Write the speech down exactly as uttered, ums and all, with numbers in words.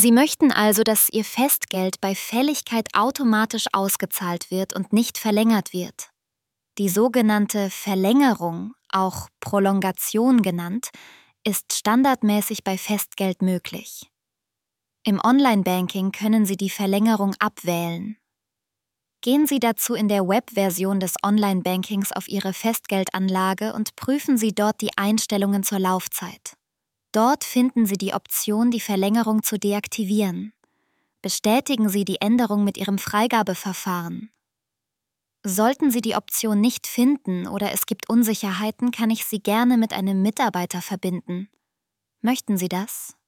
Sie möchten also, dass Ihr Festgeld bei Fälligkeit automatisch ausgezahlt wird und nicht verlängert wird. Die sogenannte Verlängerung, auch Prolongation genannt, ist standardmäßig bei Festgeld möglich. Im Online-Banking können Sie die Verlängerung abwählen. Gehen Sie dazu in der Webversion des Online-Bankings auf Ihre Festgeldanlage und prüfen Sie dort die Einstellungen zur Laufzeit. Dort finden Sie die Option, die Verlängerung zu deaktivieren. Bestätigen Sie die Änderung mit Ihrem Freigabeverfahren. Sollten Sie die Option nicht finden oder es gibt Unsicherheiten, kann ich Sie gerne mit einem Mitarbeiter verbinden. Möchten Sie das?